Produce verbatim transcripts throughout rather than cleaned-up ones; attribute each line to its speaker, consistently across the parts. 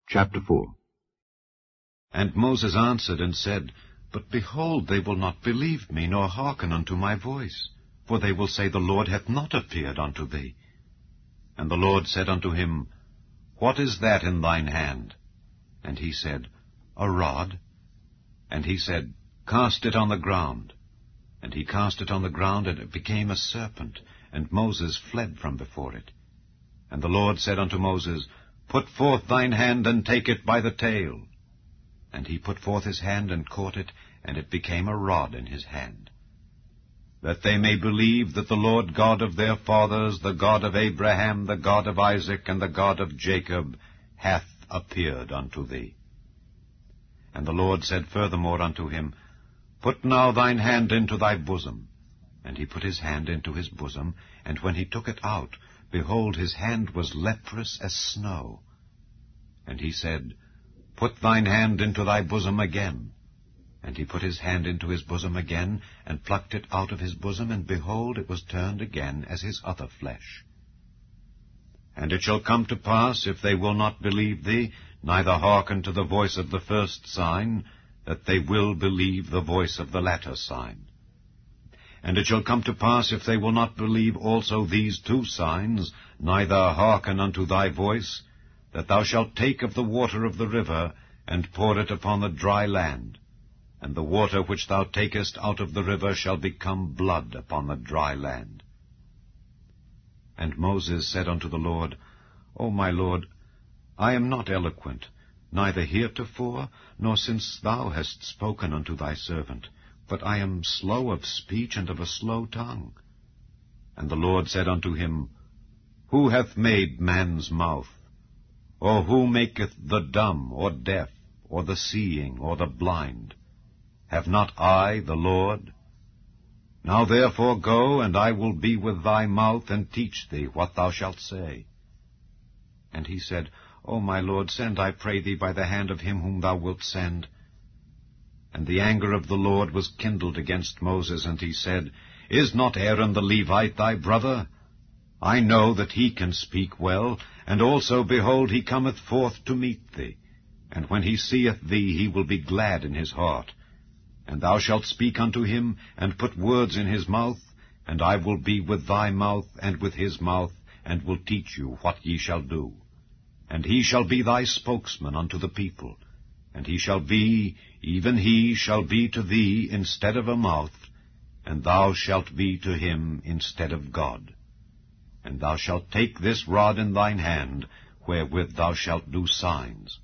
Speaker 1: Chapter four.
Speaker 2: And Moses answered and said, But behold, they will not believe me, nor hearken unto my voice. For they will say, The Lord hath not appeared unto thee. And the Lord said unto him, What is that in thine hand? And he said, A rod. And he said, Cast it on the ground. And he cast it on the ground, and it became a serpent, and Moses fled from before it. And the Lord said unto Moses, Put forth thine hand, and take it by the tail. And he put forth his hand, and caught it, and it became a rod in his hand. That they may believe that the Lord God of their fathers, the God of Abraham, the God of Isaac, and the God of Jacob, hath appeared unto thee. And the Lord said furthermore unto him, Put now thine hand into thy bosom. And he put his hand into his bosom, and when he took it out, behold, his hand was leprous as snow. And he said, Put thine hand into thy bosom again. And he put his hand into his bosom again, and plucked it out of his bosom, and behold, it was turned again as his other flesh. And it shall come to pass, if they will not believe thee, neither hearken to the voice of the first sign, that they will believe the voice of the latter sign. And it shall come to pass, if they will not believe also these two signs, neither hearken unto thy voice, that thou shalt take of the water of the river, and pour it upon the dry land. And the water which thou takest out of the river shall become blood upon the dry land. And Moses said unto the Lord, O my Lord, I am not eloquent, neither heretofore, nor since thou hast spoken unto thy servant, but I am slow of speech and of a slow tongue. And the Lord said unto him, Who hath made man's mouth? Or who maketh the dumb, or deaf, or the seeing, or the blind? Have not I, the Lord? Now therefore go, and I will be with thy mouth, and teach thee what thou shalt say. And he said, O my Lord, send, I pray thee, by the hand of him whom thou wilt send. And the anger of the Lord was kindled against Moses, and he said, Is not Aaron the Levite thy brother? I know that he can speak well, and also, behold, he cometh forth to meet thee. And when he seeth thee, he will be glad in his heart. And thou shalt speak unto him, and put words in his mouth, and I will be with thy mouth, and with his mouth, and will teach you what ye shall do. And he shall be thy spokesman unto the people. And he shall be, even he shall be to thee instead of a mouth, and thou shalt be to him instead of God. And thou shalt take this rod in thine hand, wherewith thou shalt do signs.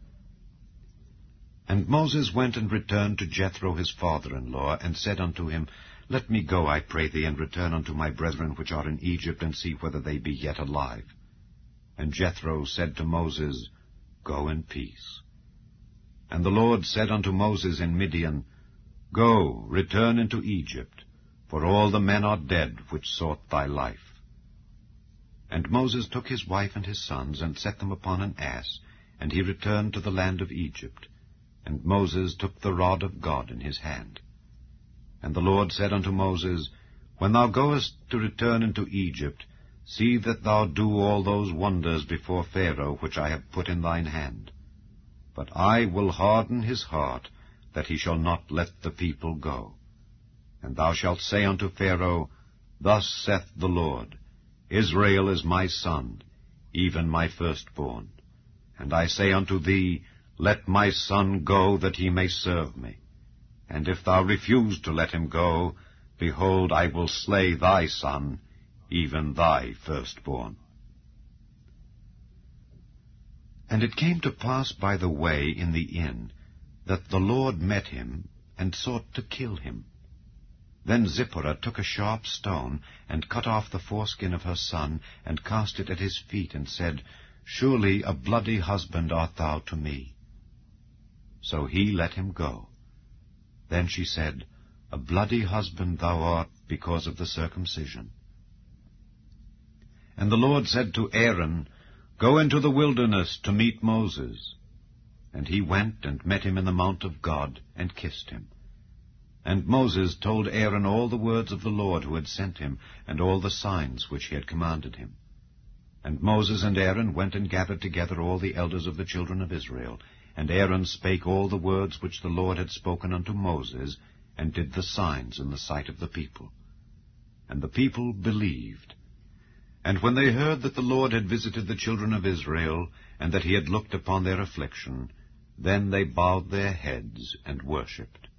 Speaker 2: And Moses went and returned to Jethro his father-in-law, and said unto him, Let me go, I pray thee, and return unto my brethren which are in Egypt, and see whether they be yet alive. And Jethro said to Moses, Go in peace. And the Lord said unto Moses in Midian, Go, return into Egypt, for all the men are dead which sought thy life. And Moses took his wife and his sons, and set them upon an ass, and he returned to the land of Egypt. And Moses took the rod of God in his hand. And the Lord said unto Moses, When thou goest to return into Egypt, see that thou do all those wonders before Pharaoh which I have put in thine hand. But I will harden his heart, that he shall not let the people go. And thou shalt say unto Pharaoh, Thus saith the Lord, Israel is my son, even my firstborn. And I say unto thee, Let my son go, that he may serve me. And if thou refuse to let him go, behold, I will slay thy son, even thy firstborn. And it came to pass by the way in the inn, that the Lord met him, and sought to kill him. Then Zipporah took a sharp stone, and cut off the foreskin of her son, and cast it at his feet, and said, Surely a bloody husband art thou to me. So he let him go. Then she said, A bloody husband thou art because of the circumcision. And the Lord said to Aaron, Go into the wilderness to meet Moses. And he went and met him in the mount of God, and kissed him. And Moses told Aaron all the words of the Lord who had sent him, and all the signs which he had commanded him. And Moses and Aaron went and gathered together all the elders of the children of Israel. And Aaron spake all the words which the Lord had spoken unto Moses, and did the signs in the sight of the people. And the people believed. And when they heard that the Lord had visited the children of Israel, and that he had looked upon their affliction, then they bowed their heads and worshipped.